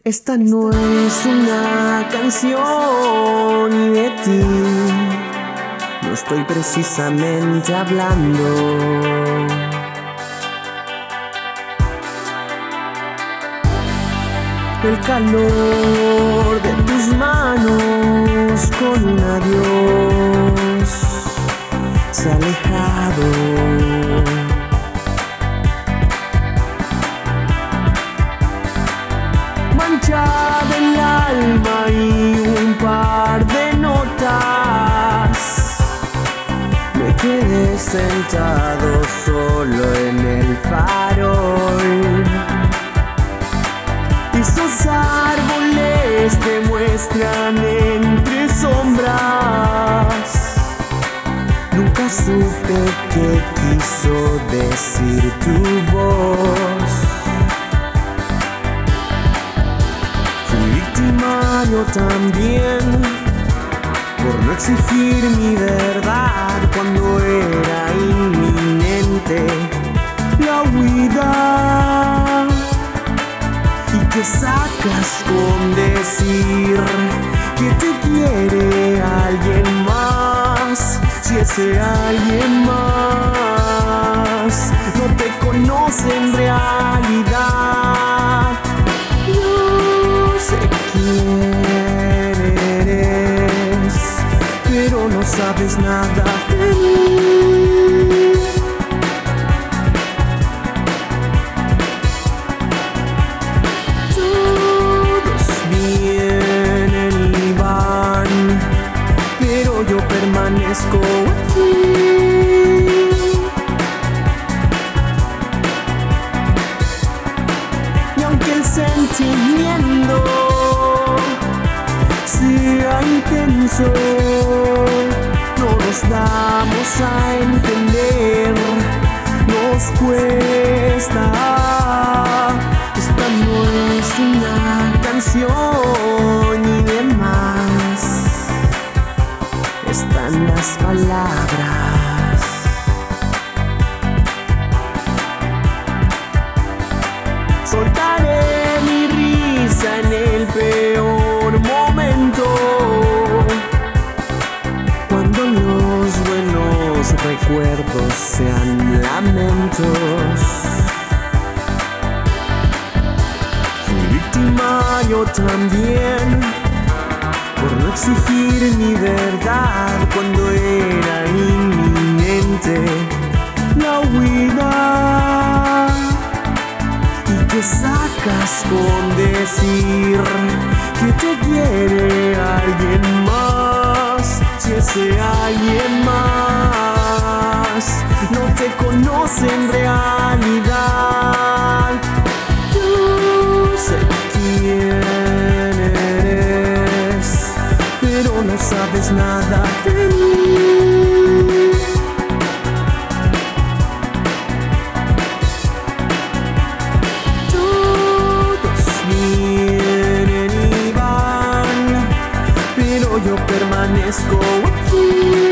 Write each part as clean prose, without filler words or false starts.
Esta no es una canción de ti, no estoy precisamente hablando. El calor de tus manos con un adiós se ha alejado. Manchada el alma y un par de notas, me quedé sentado solo en el farol. Estos árboles te muestran entre sombras. Nunca supe qué quiso decir tu voz. Fui victimario también por no exigir mi verdad cuando era inminente la huida. ¿Y qué sacas con decir que te quiere alguien más? Si ese alguien más no te conoce en realidad. Yo sé quién eres, pero no sabes nada de mí. Yo permanezco aquí. Y aunque el sentimiento sea intenso, no nos damos a entender, nos cuesta. Esta no es una canción ni demás, están las palabras. Soltaré mi risa en el peor momento, cuando los buenos recuerdos sean lamentos. Fui victimario también por no exigir mi verdad cuando era inminente la huida. ¿Y qué sacas con decir que te quiere alguien más? Si ese alguien más no te conoce en realidad. Yo sé quién eres, pero no sabes nada de mí. Todos vienen y van, pero yo permanezco aquí.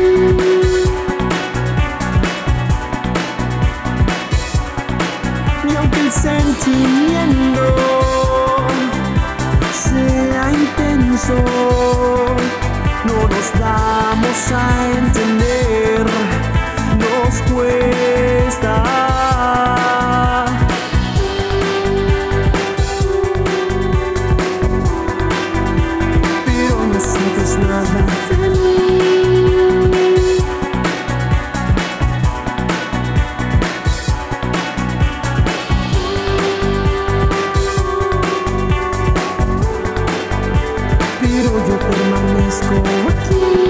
Y aunque el sentimiento sea intenso, no nos damos a entender, nos cuesta. Pero no sientes nada de mí. Pero yo permanezco aquí.